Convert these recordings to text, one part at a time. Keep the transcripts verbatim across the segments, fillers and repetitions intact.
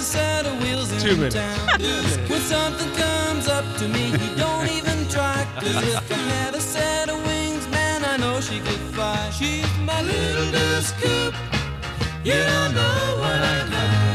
set of wheels in Two minutes. town. When something comes up to me, he don't even try. Cause if I had a set of wings, man, I know she could fly. She's my little dust coupe. You don't know what I like.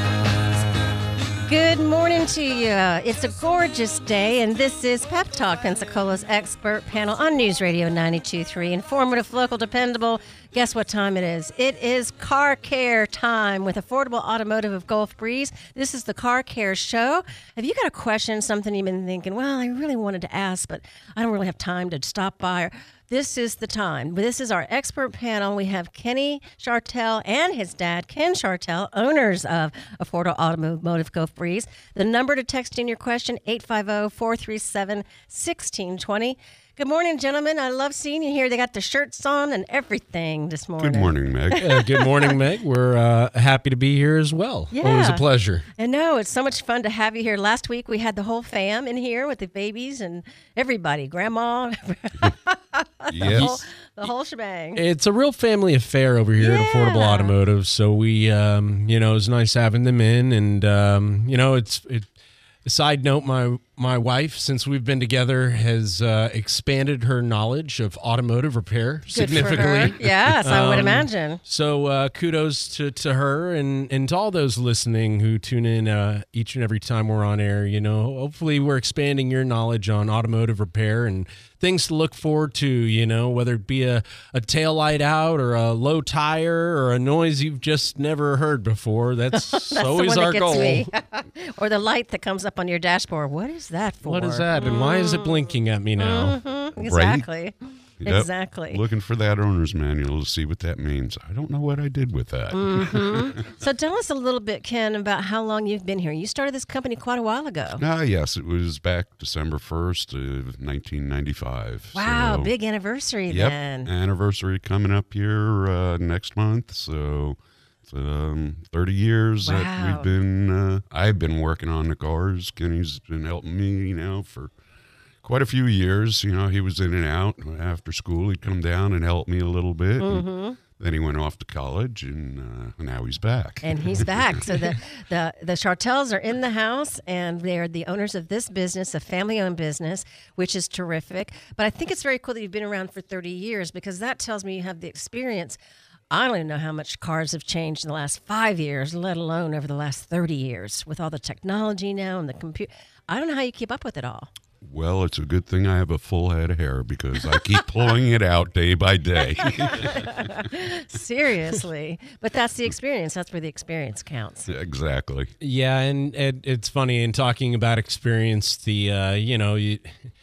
Good morning to you. It's a gorgeous day, and this is Pep Talk, Pensacola's expert panel on News Radio ninety-two point three. Informative, local, dependable. Guess what time it is? It is car care time with Affordable Automotive of Gulf Breeze. This is the Car Care Show. Have you got a question, something you've been thinking, well, I really wanted to ask, but I don't really have time to stop by? This is the time. This is our expert panel. We have Kenny Chartel and his dad, Ken Chartel, owners of Affordable Automotive Gulf Breeze. The number to text in your question, eight five zero, four three seven, one six two zero. Good morning, gentlemen. I love seeing you here. They got the shirts on and everything this morning. Good morning, Meg. Uh, good morning, Meg. We're uh, happy to be here as well. Yeah. Always a pleasure. I know. It's so much fun to have you here. Last week, we had the whole fam in here with the babies and everybody, grandma, the, Yes. whole, the whole shebang. It's a real family affair over here Yeah. at Affordable Automotive. So we, um, you know, it was nice having them in. And, um, you know, it's it, a side note, my my wife, since we've been together, has uh, expanded her knowledge of automotive repair Good significantly. for her. Yes, I would Um, imagine. So uh, kudos to, to her and, and to all those listening who tune in uh, each and every time we're on air. You know, hopefully we're expanding your knowledge on automotive repair and things to look forward to, you know, whether it be a, a tail light out or a low tire or a noise you've just never heard before. That's, That's always the one our that goal. gets me. Or the light that comes up on your dashboard. What is that for? What is that? And why is it blinking at me now? Mhm, exactly. Yep. Exactly. Looking for that owner's manual to see what that means. I don't know what I did with that. Mm-hmm. So tell us a little bit, Ken, about how long you've been here. You started this company quite a while ago. Ah, yes, it was back December first of nineteen ninety-five. Wow, So, big anniversary Yep, then. anniversary coming up here uh, next month. So it's um, thirty years Wow. that we've been, uh, I've been working on the cars. Kenny's been helping me, you know, for quite a few years. You know, he was in and out. After school, he'd come down and help me a little bit. Mm-hmm. And then he went off to college, and uh, now he's back. And he's back. So the, the, the Chartels are in the house, and they're the owners of this business, a family-owned business, which is terrific. But I think it's very cool that you've been around for thirty years, because that tells me you have the experience. I don't even know how much cars have changed in the last five years, let alone over the last thirty years, with all the technology now and the computer. I don't know how you keep up with it all. Well, it's a good thing I have a full head of hair because I keep pulling it out day by day. Seriously. But that's the experience. That's where the experience counts. Exactly. Yeah, and it, it's funny in talking about experience. The uh, you know, you,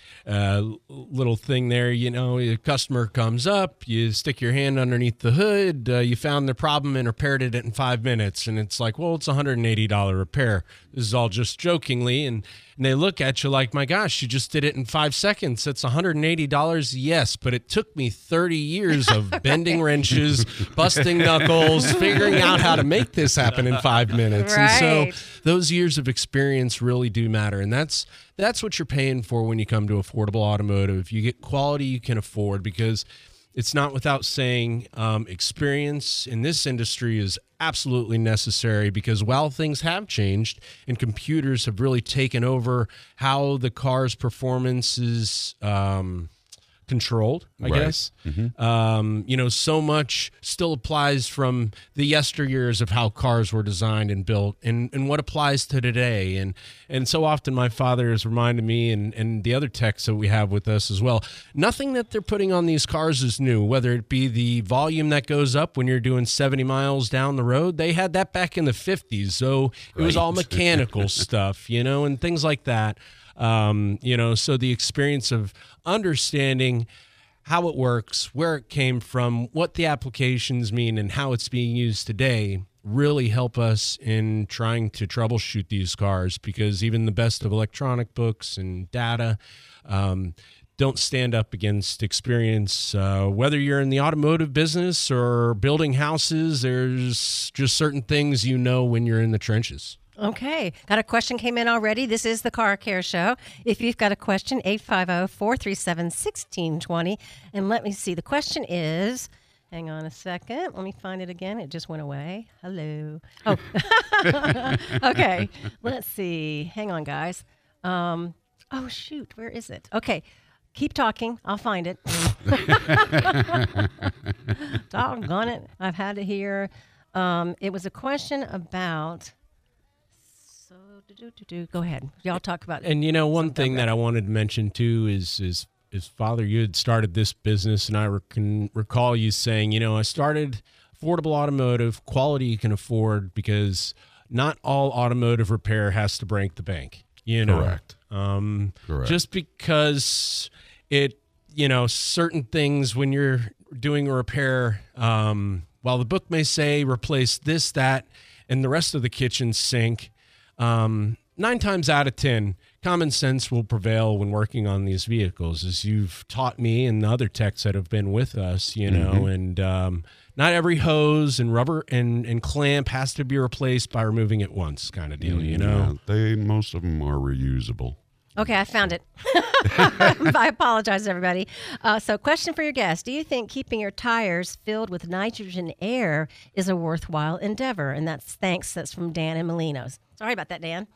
uh, little thing there. You know, a customer comes up, you stick your hand underneath the hood. Uh, you found the problem and repaired it in five minutes, and it's like, well, it's a one hundred eighty dollars repair. This is all just jokingly, and, and they look at you like, my gosh, you just did it in five seconds. That's one hundred eighty dollars. Yes, but it took me thirty years of bending wrenches, busting knuckles, figuring out how to make this happen in five minutes. Right. And so those years of experience really do matter, and that's that's what you're paying for when you come to Affordable Automotive. You get quality you can afford, because it's not without saying um, experience in this industry is absolutely necessary, because while things have changed and computers have really taken over how the car's performance is um, controlled, I Right. guess. Um, you know, so much still applies from the yesteryears of how cars were designed and built, and, and what applies to today. And and so often my father has reminded me, and, and the other techs that we have with us as well, nothing that they're putting on these cars is new, whether it be the volume that goes up when you're doing seventy miles down the road. They had that back in the fifties, so it was Right. all mechanical stuff, you know, and things like that. Um, you know, so the experience of understanding how it works, where it came from, what the applications mean, and how it's being used today really help us in trying to troubleshoot these cars, because even the best of electronic books and data um, don't stand up against experience. Uh, whether you're in the automotive business or building houses, there's just certain things you know when you're in the trenches. Okay. Got a question came in already. This is the Car Care Show. If you've got a question, eight five zero, four three seven, one six two zero. And let me see. The question is, Hang on a second. Let me find it again. It just went away. Hello. Oh, okay. Let's see. Hang on, guys. Um, oh, shoot. Where is it? Okay. Keep talking. I'll find it. Doggone it. I've had it here. Um, it was a question about. So, do-do-do-do. Go ahead. Y'all talk about. And you know, one thing about. that I wanted to mention too is is is Father, you had started this business, and I rec- can recall you saying, you know, I started affordable automotive, quality you can afford, because not all automotive repair has to break the bank. You know, Correct. Um, Correct. Just because it, you know, certain things when you're doing a repair, um, while the book may say replace this, that, and the rest of the kitchen sink, um, nine times out of ten, common sense will prevail when working on these vehicles, as you've taught me and the other techs that have been with us, you know, Mm-hmm. and um, not every hose and rubber and, and clamp has to be replaced by removing it once kind of deal, you know? Yeah, they most of them are reusable. Okay, I found it. I apologize, everybody. Uh, so, question for your guest. Do you think keeping your tires filled with nitrogen air is a worthwhile endeavor? And that's thanks. That's from Dan and Molinos. Sorry about that, Dan.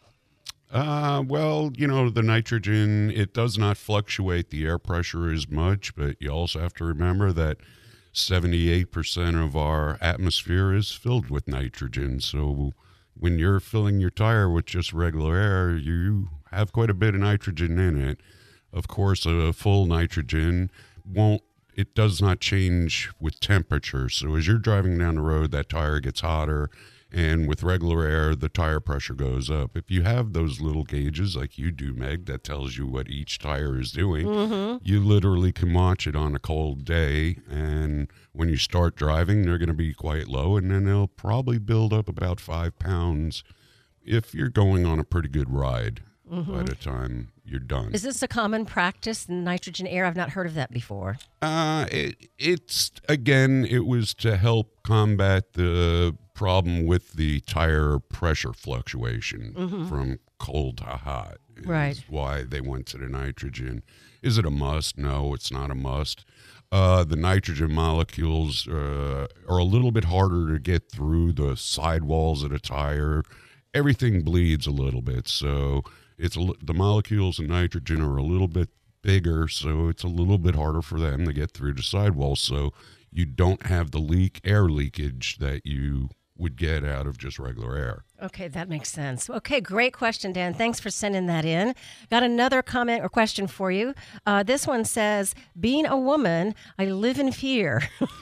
Uh, well, you know, the nitrogen, it does not fluctuate the air pressure as much, but you also have to remember that seventy-eight percent of our atmosphere is filled with nitrogen. So when you're filling your tire with just regular air, you have quite a bit of nitrogen in it. Of course, a full nitrogen won't, it does not change with temperature. So as you're driving down the road, that tire gets hotter. And with regular air, the tire pressure goes up. If you have those little gauges like you do, Meg, that tells you what each tire is doing, mm-hmm. you literally can watch it on a cold day. And when you start driving, they're going to be quite low, and then they'll probably build up about five pounds if you're going on a pretty good ride mm-hmm. by the time you're done. Is this a common practice in nitrogen air? I've not heard of that before. Uh, it, it's, again, it was to help combat the problem with the tire pressure fluctuation mm-hmm. from cold to hot. Right. Is why they went to the nitrogen. Is it a must? No, it's not a must. Uh, the nitrogen molecules uh, are a little bit harder to get through the sidewalls of the tire. Everything bleeds a little bit, so it's a, the molecules of nitrogen are a little bit bigger, so it's a little bit harder for them to get through the sidewalls. So you don't have the leak air leakage that you would get out of just regular air. Okay, that makes sense. Okay, great question, Dan. Thanks for sending that in. Got another comment or question for you. Uh, this one says, being a woman, I live in fear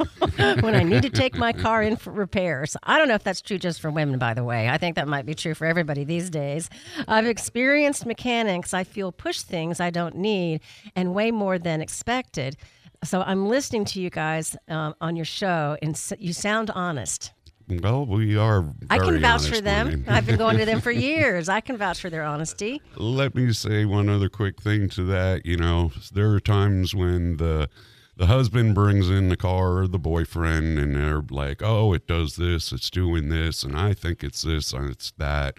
when I need to take my car in for repairs. I don't know if that's true just for women, by the way. I think that might be true for everybody these days. I've experienced mechanics. I feel push things I don't need and way more than expected. So I'm listening to you guys um, on your show, and so you sound honest. Well, we are very I can vouch honest for them. women. I've been going to them for years. I can vouch for their honesty. Let me say one other quick thing to that. You know, there are times when the the husband brings in the car or the boyfriend, and they're like, oh, it does this, it's doing this, and I think it's this, and it's that.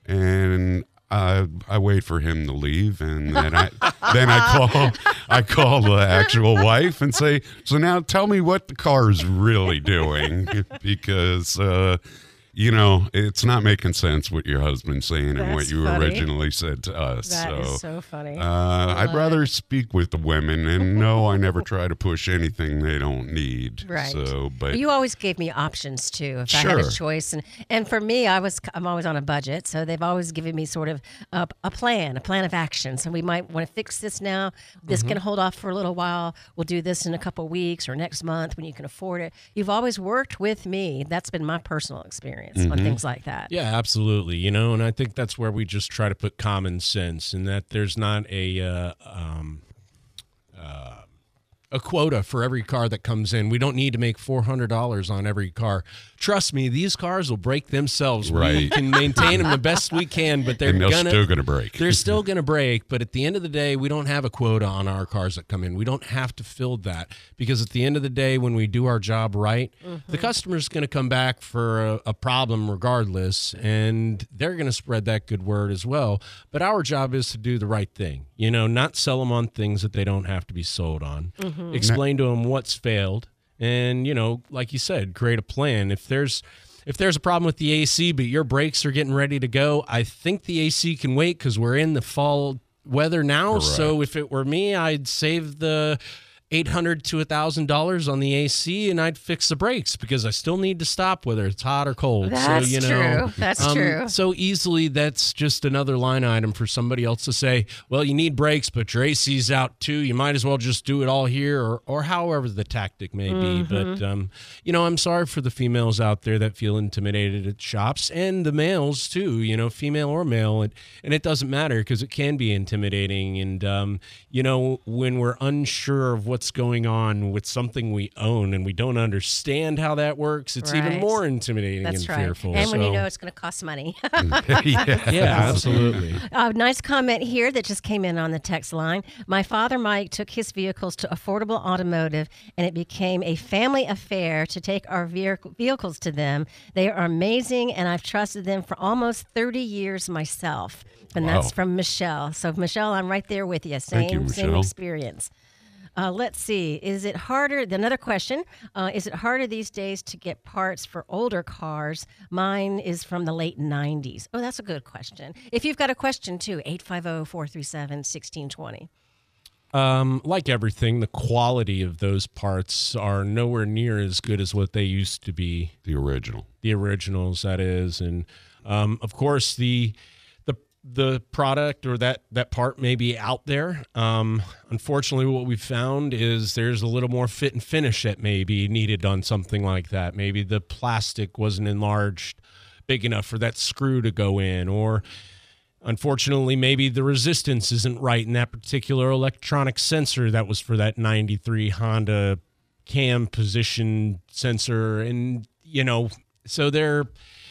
And I I wait for him to leave, and then I then I call I call the actual wife and say, so now tell me what the car is really doing, because uh, you know, it's not making sense what your husband's saying and what That's you funny. originally said to us. That so, is so funny. Uh, I'd rather speak with the women, and no, I never try to push anything they don't need. Right. So, but you always gave me options too, if I had a Sure. choice, and and for me, I was I'm always on a budget, so they've always given me sort of a, a plan, a plan of action. So we might want to fix this now. This Mm-hmm. can hold off for a little while. We'll do this in a couple weeks or next month when you can afford it. You've always worked with me. That's been my personal experience on Mm-hmm. things like that. Yeah, absolutely. You know, and I think that's where we just try to put common sense, and that there's not a uh, um, uh, a quota for every car that comes in. We don't need to make four hundred dollars on every car. Trust me, these cars will break themselves. We Right. can maintain them the best we can, but they're and they're gonna still going to break. they're still going to break. But at the end of the day, we don't have a quota on our cars that come in. We don't have to fill that, because at the end of the day, when we do our job right, the customer's going to come back for a, a problem regardless, and they're going to spread that good word as well. But our job is to do the right thing, you know, not sell them on things that they don't have to be sold on. Explain to them what's failed, and, you know, like you said, create a plan. If there's if there's a problem with the A C, but your brakes are getting ready to go, I think the A C can wait because we're in the fall weather now. Correct. So if it were me, I'd save the eight hundred to one thousand dollars on the A C, and I'd fix the brakes because I still need to stop whether it's hot or cold. That's so, you know, true. That's um, true. So easily, that's just another line item for somebody else to say, well, you need brakes, but your A C's out too. You might as well just do it all here, or, or however the tactic may be. Mm-hmm. But, um, you know, I'm sorry for the females out there that feel intimidated at shops, and the males too, you know, female or male. And, and it doesn't matter because it can be intimidating. And, um, you know, when we're unsure of what's going on with something we own and we don't understand how that works, it's even Right. more intimidating That's and right. fearful. And when you So- know it's going to cost money. yeah. yeah, absolutely. A nice comment here that just came in on the text line. My father, Mike, took his vehicles to Affordable Automotive, and it became a family affair to take our vehicle- vehicles to them. They are amazing, and I've trusted them for almost thirty years myself. And Wow. that's from Michelle. So, Michelle, I'm right there with you. Same, Thank you, same Michelle. experience. Uh, let's see. Is it harder? Another question. Uh, is it harder these days to get parts for older cars? Mine is from the late nineties. Oh, that's a good question. If you've got a question, too, eight five zero, four three seven, one six two zero. Um, like everything, the quality of those parts are nowhere near as good as what they used to be. The original. The originals, that is. And, um, of course, the the the product or that, that part may be out there. Um, unfortunately, what we've found is there's a little more fit and finish that may be needed on something like that. Maybe the plastic wasn't enlarged big enough for that screw to go in, or unfortunately, maybe the resistance isn't right in that particular electronic sensor that was for that ninety-three Honda cam position sensor. And, you know, so they're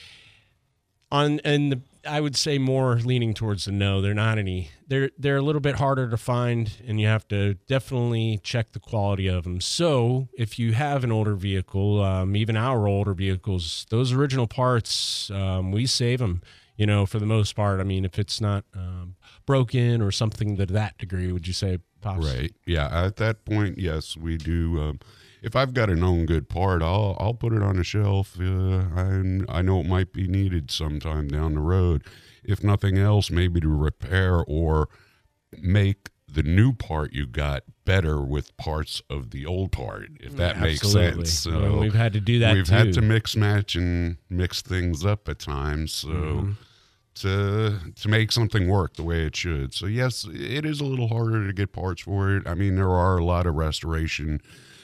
on, and the, I would say more leaning towards the no. They're not any, they're, they're a little bit harder to find, and you have to definitely check the quality of them. So if you have an older vehicle, um, even our older vehicles, those original parts, um, we save them. You know, for the most part. I mean, if it's not um, broken or something to that degree, would you say, Pops? Right. Yeah. At that point, yes, we do. Um, if I've got a known good part, I'll I'll put it on a shelf. Uh, I I know it might be needed sometime down the road. If nothing else, maybe to repair or make the new part you got better with parts of the old part, if that Yeah, makes absolutely. sense. So Well, we've had to do that We've too. had to mix match and mix things up at times. So. Mm-hmm. To to make something work the way it should. So yes, it is a little harder to get parts for it. I mean, there are a lot of restoration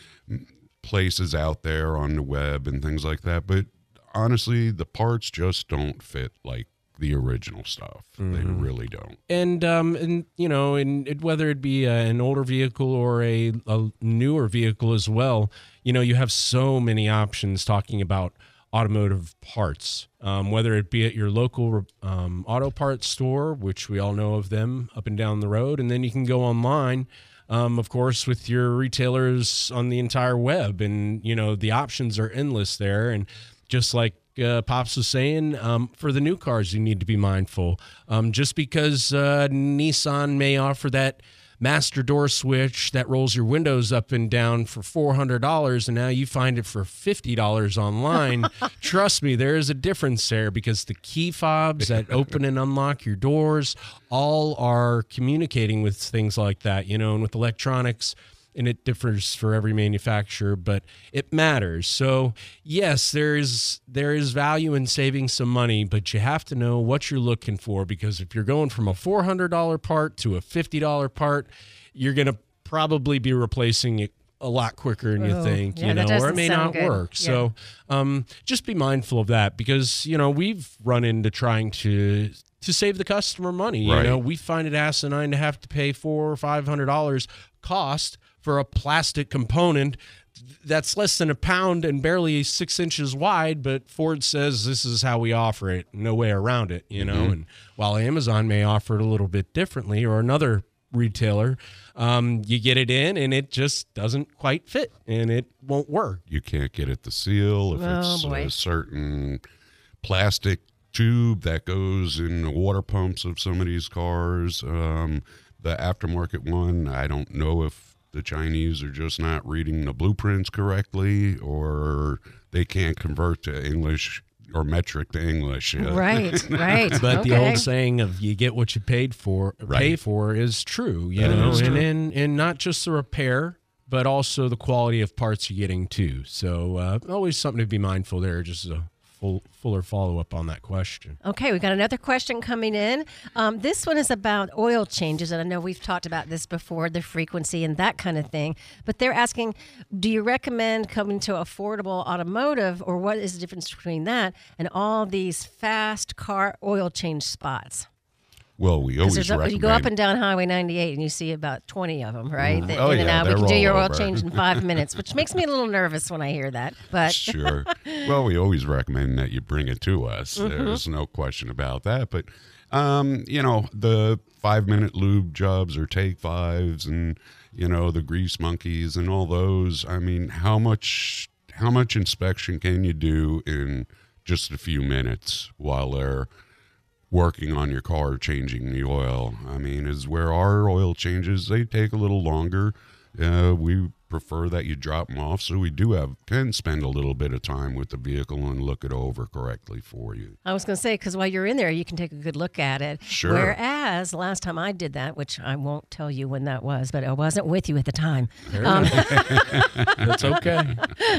places out there on the web and things like that, but honestly, the parts just don't fit like the original stuff. Mm-hmm. They really don't. And um, and you know, and it, whether it be uh, an older vehicle or a, a newer vehicle as well, you know, you have so many options talking about automotive parts, um, whether it be at your local um, auto parts store, which we all know of them up and down the road, and then you can go online, um, of course, with your retailers on the entire web, and you know the options are endless there. And just like uh, Pops was saying, um, for the new cars, you need to be mindful. Um, just because uh, Nissan may offer that master door switch that rolls your windows up and down for four hundred dollars, and now you find it for fifty dollars online. Trust me, there is a difference there, because the key fobs that open and unlock your doors all are communicating with things like that, you know, and with electronics, and it differs for every manufacturer, but it matters. So yes, there is there is value in saving some money, but you have to know what you're looking for, because if you're going from a four hundred dollars part to a fifty dollars part, you're going to probably be replacing it a lot quicker than you Oh, think, yeah, you that know, or doesn't it may sound not good. work. Yeah. So um, just be mindful of that, because, you know, we've run into trying to to save the customer money. Right. You know, we find it asinine to have to pay four or five hundred dollars cost for a plastic component that's less than a pound and barely six inches wide, but Ford says this is how we offer it, no way around it, you know. Mm-hmm. And while Amazon may offer it a little bit differently, or another retailer, um, you get it in and it just doesn't quite fit and it won't work. You can't get it to seal if Oh, it's boy. a certain plastic tube that goes in the water pumps of some of these cars. Um, the aftermarket one, I don't know if the Chinese are just not reading the blueprints correctly, or they can't convert to English or metric to English. Yeah. Right, right. But okay. the old saying of "you get what you paid for," Right. pay for, is true. You That know, is and true. in and not just the repair, but also the quality of parts you're getting too. So uh, always something to be mindful there. Just a full, fuller follow up on that question. Okay, we've got another question coming in. Um, this one is about oil changes, and I know we've talked about this before, the frequency and that kind of thing. But they're asking, do you recommend coming to affordable automotive, or what is the difference between that and all these fast car oil change spots? Well, we 'Cause always there's a- recommend. you go up and down Highway ninety-eight, and you see about twenty of them, right? Mm. The Oh, in and yeah, out. We they're can do your all oil over. change in five minutes, which makes me a little nervous when I hear that. But Sure. Well, we always recommend that you bring it to us. Mm-hmm. There's no question about that. But, um, you know, the five minute lube jobs or take fives and, you know, the grease monkeys and all those. I mean, how much, how much inspection can you do in just a few minutes while they're working on your car, changing the oil? I mean, is where our oil changes, they take a little longer. Uh, we prefer that you drop them off, so we do have can spend a little bit of time with the vehicle and look it over correctly for you. I was going to say, because while you're in there, you can take a good look at it. Sure. Whereas last time I did that, which I won't tell you when that was, but I wasn't with you at the time. That's okay.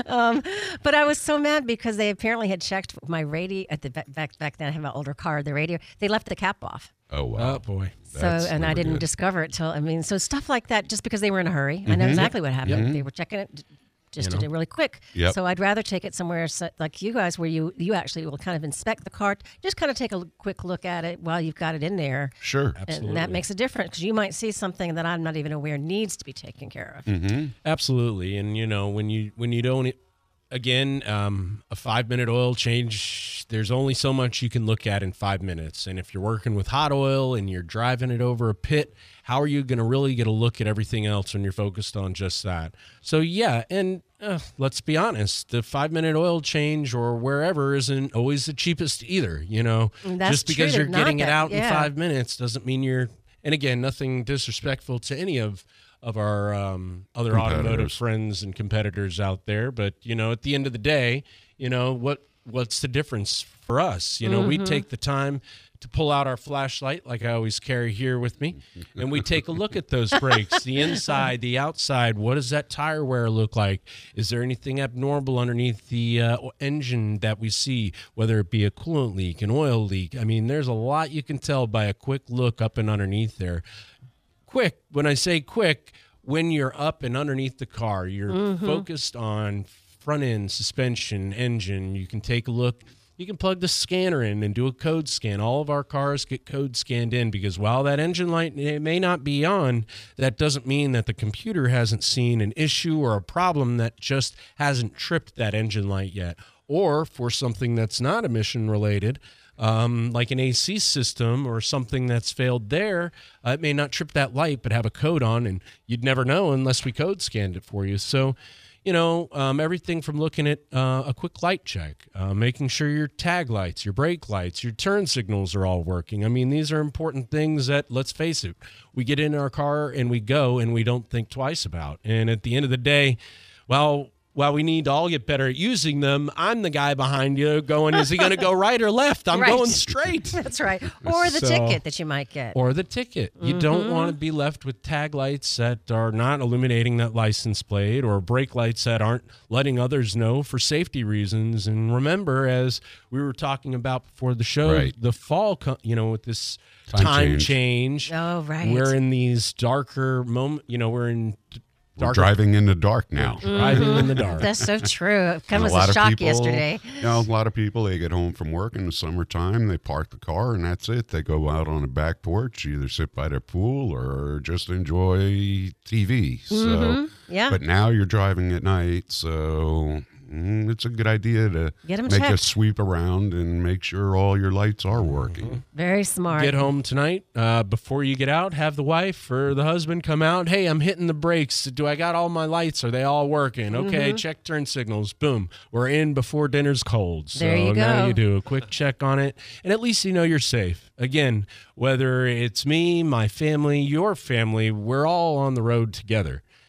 But I was so mad because they apparently had checked my radio at the back back, back then. I have an older car. The radio, they left the cap off. Oh wow! Oh boy. So, That's and I never didn't good. discover it till, I mean, so stuff like that, just because they were in a hurry. I Mm-hmm. know exactly what happened. They were checking it, just did it really quick. Yep. So I'd rather take it somewhere so, like you guys, where you, you actually will kind of inspect the car, just kind of take a l- quick look at it while you've got it in there. Sure. And that makes a difference, because you might see something that I'm not even aware needs to be taken care of. Mm-hmm. Absolutely. And you know, when you when you don't again, um, a five minute oil change, there's only so much you can look at in five minutes. And if you're working with hot oil and you're driving it over a pit, how are you going to really get a look at everything else when you're focused on just that? So yeah, and uh, let's be honest, the five minute oil change or wherever isn't always the cheapest either. You know, That's just because true, you're not getting it that- out in yeah. five minutes doesn't mean you're. And again, nothing disrespectful to any of of our um, other automotive Competitors. friends and competitors out there, but you know, at the end of the day, you know what what's the difference for us? You know, we take the time to pull out our flashlight, like I always carry here with me, and we take a look at those brakes, the inside, the outside. What does that tire wear look like? Is there anything abnormal underneath the uh, engine that we see, whether it be a coolant leak, an oil leak? I mean, there's a lot you can tell by a quick look up and underneath there. Quick, when I say quick, when you're up and underneath the car, you're focused on front end, suspension, engine. You can take a look. You can plug the scanner in and do a code scan. All of our cars get code scanned in, because while that engine light may not be on, that doesn't mean that the computer hasn't seen an issue or a problem that just hasn't tripped that engine light yet. Or for something that's not emission related, um, like an A C system or something that's failed there, uh, it may not trip that light but have a code on, and you'd never know unless we code scanned it for you. So, you know, um, everything from looking at uh, a quick light check, uh, making sure your tag lights, your brake lights, your turn signals are all working. I mean, these are important things that, let's face it, we get in our car and we go and we don't think twice about. And at the end of the day, well, while we need to all get better at using them, I'm the guy behind you going, is he going to go right or left? I'm Right. going straight. That's right. Or the So- ticket that you might get. Or the ticket. You don't want to be left with tag lights that are not illuminating that license plate, or brake lights that aren't letting others know for safety reasons. And remember, as we were talking about before the show, Right. the fall, co- you know, with this Time time, change. change, Oh, right. we're in these darker moment. You know, we're in d- We're darker driving in the dark now. driving in the dark. That's so true. It And was a shock yesterday. You know, a lot of people, they get home from work in the summertime, they park the car, and that's it. They go out on a back porch, either sit by their pool or just enjoy T V. So, Yeah. but now you're driving at night, so mm, it's a good idea to Get 'em make a checked. sweep around and make sure all your lights are working. Very smart. Get home tonight. Uh, before you get out, have the wife or the husband come out. Hey, I'm hitting the brakes. Do I got all my lights? Are they all working? Okay, check turn signals. Boom. We're in before dinner's cold. So There you now go. you do a quick check on it, and at least you know you're safe. Again, whether it's me, my family, your family, we're all on the road together.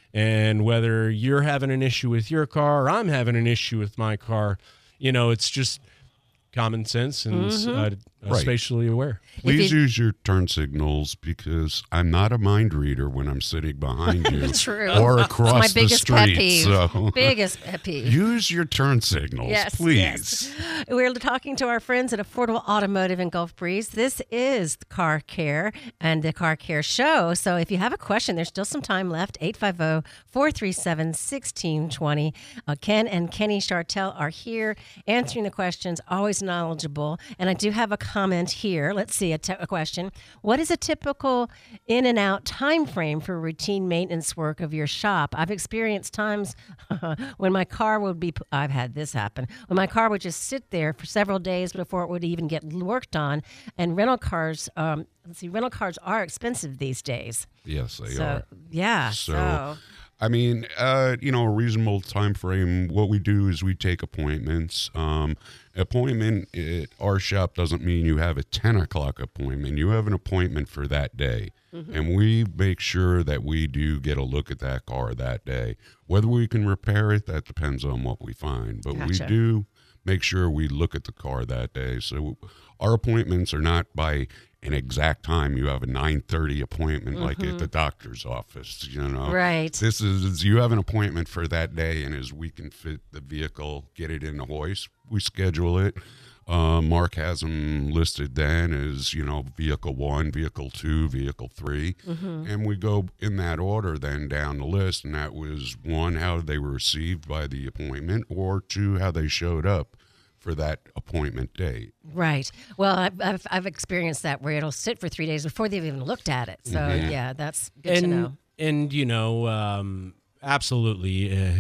And whether you're having an issue with your car or I'm having an issue with my car, you know, it's just common sense and Mm-hmm. uh, uh, Right. spatially aware. Please you- use your turn signals because I'm not a mind reader when I'm sitting behind you True. or It's across my the biggest pet street. peeve. So Biggest pet peeve. use your turn signals, Yes, please. yes. We're talking to our friends at Affordable Automotive in Gulf Breeze. This is Car Care and the Car Care Show. So if you have a question, there's still some time left. eight five zero, four three seven, one six two zero. Uh, Ken and Kenny Chartel are here answering the questions, always knowledgeable. And I do have a comment here. Let's see, a, te- a question. What is a typical in and out time frame for routine maintenance work of your shop? I've experienced times when my car would be, I've had this happen, when my car would just sit there for several days before it would even get worked on. And rental cars, um, let's see, rental cars are expensive these days. Yes, they So, are. yeah. So, So, I mean, uh, you know, a reasonable time frame. What we do is we take appointments. Um, appointment at our shop doesn't mean you have a ten o'clock appointment. You have an appointment for that day. Mm-hmm. And we make sure that we do get a look at that car that day. Whether we can repair it, that depends on what we find. But we Gotcha. do make sure we look at the car that day. So our appointments are not by an exact time. You have a nine thirty appointment like at the doctor's office, you know. Right. This is, you have an appointment for that day, and as we can fit the vehicle, get it in the hoist, we schedule it. Uh, Mark has them listed then as, you know, vehicle one, vehicle two, vehicle three. And we go in that order then down the list. And that was one, how they were received by the appointment, or two, how they showed up for that appointment date. right. Well, I've, I've, I've experienced that where it'll sit for three days before they've even looked at it. So, yeah, that's good and to know. and you know, um, absolutely. Uh,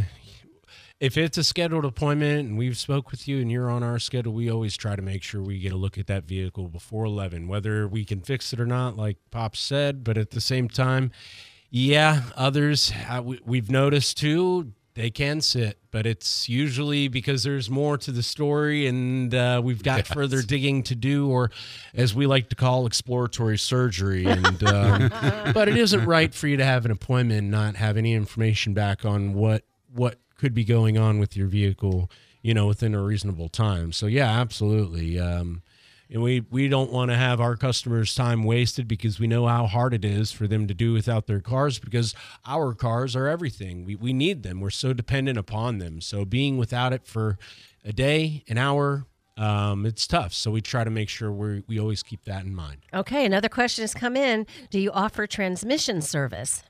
if it's a scheduled appointment and we've spoke with you and you're on our schedule, we always try to make sure we get a look at that vehicle before eleven, whether we can fix it or not, like Pop said. But at the same time, yeah, others uh, we, we've noticed too. They can sit, but it's usually because there's more to the story and uh, we've got Yes. further digging to do, or as we like to call, exploratory surgery. And um, but it isn't right for you to have an appointment and not have any information back on what what could be going on with your vehicle, you know, within a reasonable time. So yeah, absolutely. Um, and we, we don't want to have our customers' time wasted because we know how hard it is for them to do without their cars, because our cars are everything. We, we need them. We're so dependent upon them. So being without it for a day, an hour, um, it's tough. So we try to make sure we we always keep that in mind. Okay, another question has come in. Do you offer transmission service?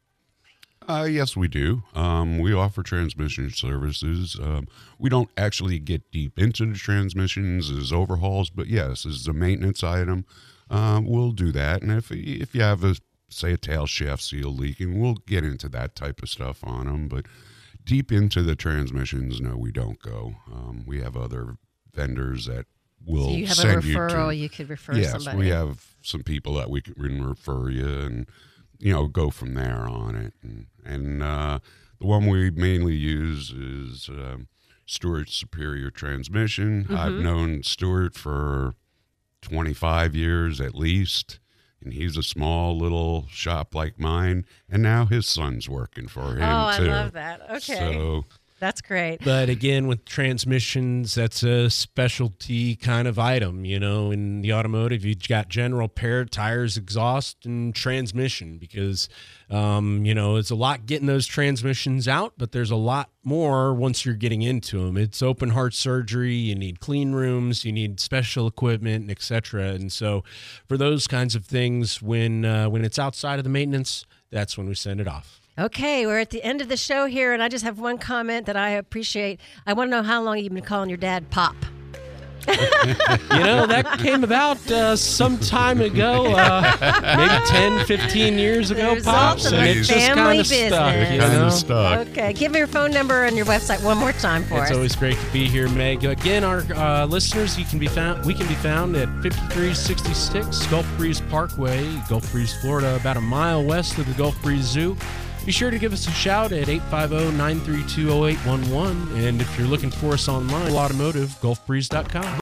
Uh, yes, we do. Um, we offer transmission services. Um, we don't actually get deep into the transmissions as overhauls, but yes, as a maintenance item, um, we'll do that. And if if you have a say a tail shaft seal leaking, we'll get into that type of stuff on them. But deep into the transmissions, no, we don't go. Um, we have other vendors that will So you have a send you referral, to. you could refer Yes, somebody. we have some people that we can refer you and, you know, go from there on it. And, and uh, the one we mainly use is um, Stewart Superior Transmission. Mm-hmm. I've known Stewart for twenty-five years at least, and he's a small little shop like mine, and now his son's working for him, Oh, I too. love that. Okay. So, That's great. But again, with transmissions, that's a specialty kind of item. You know, in the automotive, you've got general repair, tires, exhaust, and transmission, because, um, you know, it's a lot getting those transmissions out, but there's a lot more once you're getting into them. It's open heart surgery. You need clean rooms. You need special equipment, et cetera. And so for those kinds of things, when uh, when it's outside of the maintenance, that's when we send it off. Okay, we're at the end of the show here, and I just have one comment that I appreciate. I want to know how long you've been calling your dad Pop. You know, that came about uh, some time ago, uh, maybe ten, fifteen years ago, The Pops, result of and a it just family kind of stuck, business. you kind know? of stuck. Okay, give me your phone number and your website one more time for It's us. always great to be here, Meg. Again, our uh, listeners, you can be found. We can be found at fifty-three sixty-six Gulf Breeze Parkway, Gulf Breeze, Florida, about a mile west of the Gulf Breeze Zoo. Be sure to give us a shout at eight five zero, nine three two, zero eight one one. And if you're looking for us online, automotive, gulf breeze dot com.